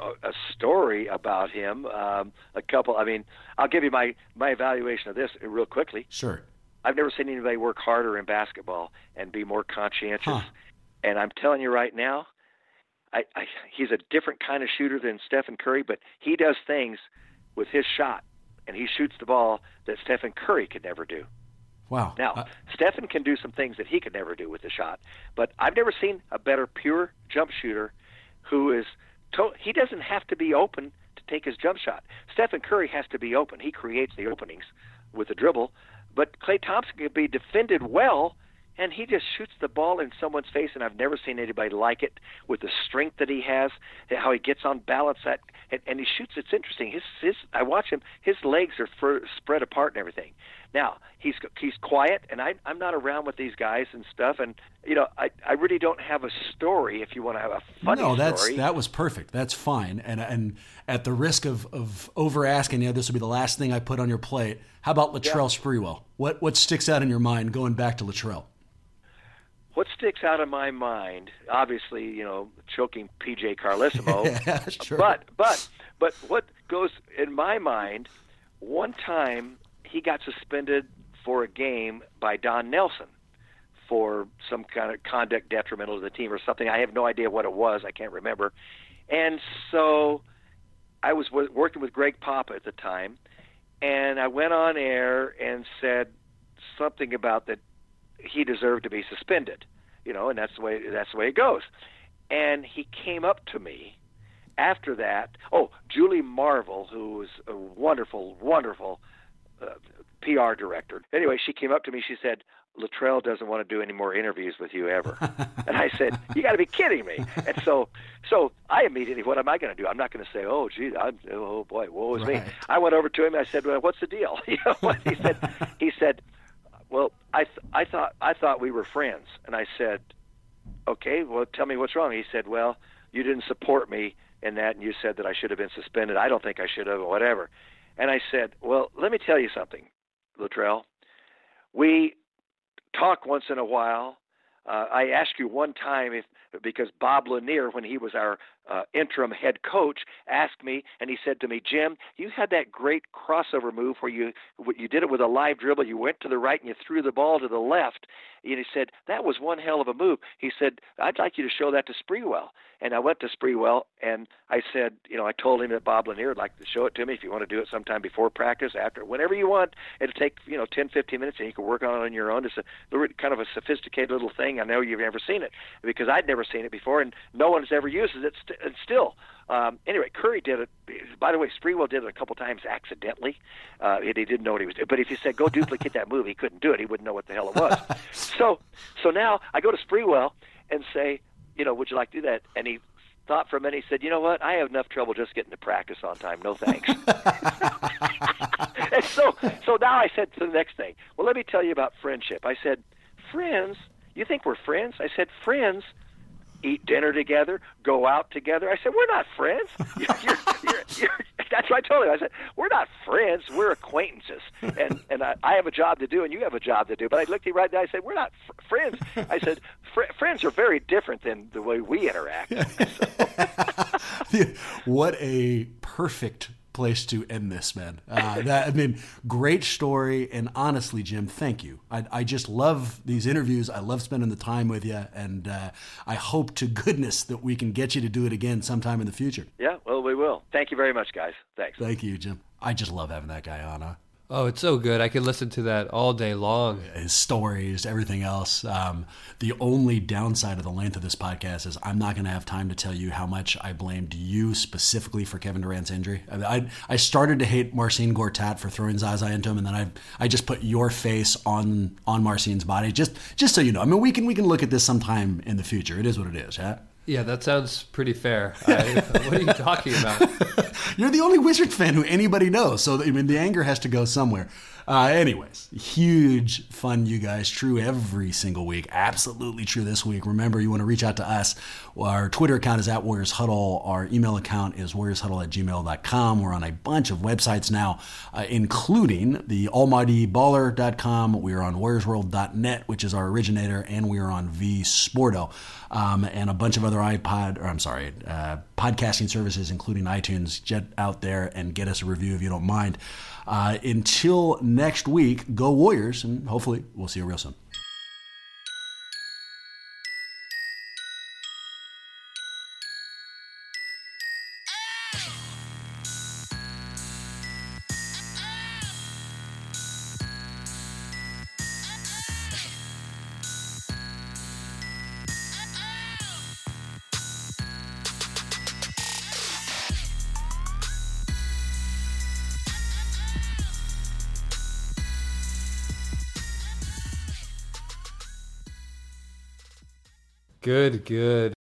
story about him. A couple. I mean, I'll give you my evaluation of this real quickly. Sure. I've never seen anybody work harder in basketball and be more conscientious. And I'm telling you right now, he's a different kind of shooter than Stephen Curry, but he does things with his shot, and he shoots the ball that Stephen Curry could never do. Wow. Now, Stephen can do some things that he could never do with the shot, but I've never seen a better pure jump shooter who is he doesn't have to be open to take his jump shot. Stephen Curry has to be open. He creates the openings with the dribble, but Klay Thompson can be defended well, and he just shoots the ball in someone's face, and I've never seen anybody like it with the strength that he has, how he gets on balance, and he shoots. It's interesting. I watch him. His legs are spread apart and everything. Now, he's quiet, and I'm not around with these guys and stuff, and I really don't have a story. If you want to have a funny story. That was perfect. That's fine. And at the risk of over asking you, this will be the last thing I put on your plate. How about Latrell Sprewell? What sticks out in your mind going back to Latrell? What sticks out in my mind, obviously, choking P.J. Carlesimo. Yeah, sure. But But what goes in my mind, one time he got suspended for a game by Don Nelson for some kind of conduct detrimental to the team or something. I have no idea what it was. I can't remember. And so I was working with Greg Papa at the time, and I went on air and said something about that he deserved to be suspended, and that's the way it goes. And he came up to me after that. Oh, Julie Marvel, who was a wonderful, wonderful PR director. Anyway, she came up to me. She said, "Luttrell doesn't want to do any more interviews with you ever." And I said, "You got to be kidding me!" And so I immediately, what am I going to do? I'm not going to say, "Oh, gee, oh boy, woe is me." I went over to him. And I said, "Well, what's the deal?" You know what he said, "Well, I thought we were friends." And I said, "Okay, well, tell me what's wrong." He said, "Well, you didn't support me in that, and you said that I should have been suspended. I don't think I should have, or whatever." And I said, "Well, let me tell you something, Luttrell. We talk once in a while. I asked you one time because Bob Lanier, when he was our interim head coach, asked me, and he said to me, 'Jim, you had that great crossover move where you did it with a live dribble. You went to the right and you threw the ball to the left.' And he said, 'That was one hell of a move.' He said, 'I'd like you to show that to Sprewell.' And I went to Sprewell, and I said, I told him that Bob Lanier would like to show it to me if you want to do it sometime before practice, after, whenever you want. It'll take, 10, 15 minutes, and you can work on it on your own. It's kind of a sophisticated little thing. I know you've never seen it because I'd never seen it before, and no one has ever used it still. Anyway, Curry did it. By the way, Sprewell did it a couple times accidentally. He didn't know what he was doing. But if you said, "Go duplicate that move," he couldn't do it. He wouldn't know what the hell it was. So now I go to Sprewell and say, "Would you like to do that?" And he thought for a minute. He said, "You know what? I have enough trouble just getting to practice on time. No thanks." And so now I said to the next thing, "Well, let me tell you about friendship." I said, "Friends? You think we're friends?" I said, "Friends eat dinner together, go out together." I said, "We're not friends." That's what I told him. I said, "We're not friends. We're acquaintances, and I have a job to do, and you have a job to do." But I looked at him right now. I said, "We're not friends." I said, "Friends are very different than the way we interact." What a perfect place to end this, man. Great story. And honestly, Jim, thank you. I just love these interviews. I love spending the time with you. And I hope to goodness that we can get you to do it again sometime in the future. Yeah, well, we will. Thank you very much, guys. Thanks. Thank you, Jim. I just love having that guy on, huh? Oh, it's so good. I could listen to that all day long. His stories, everything else. The only downside of the length of this podcast is I'm not going to have time to tell you how much I blamed you specifically for Kevin Durant's injury. I started to hate Marcin Gortat for throwing Zaza into him, and then I just put your face on Marcin's body, just so you know. I mean, we can look at this sometime in the future. It is what it is, yeah? Yeah, that sounds pretty fair. What are you talking about? You're the only Wizards fan who anybody knows, so the anger has to go somewhere. Anyways, huge fun, you guys. True every single week. Absolutely true this week. Remember, you want to reach out to us. Our Twitter account is @WarriorsHuddle. Our email account is warriorshuddle@gmail.com. We're on a bunch of websites now, including the almightyballer.com. We are on warriorsworld.net, which is our originator, and we are on vSporto. And a bunch of other podcasting services, including iTunes. Get out there and get us a review if you don't mind. Until next week, go Warriors, and hopefully we'll see you real soon. Good.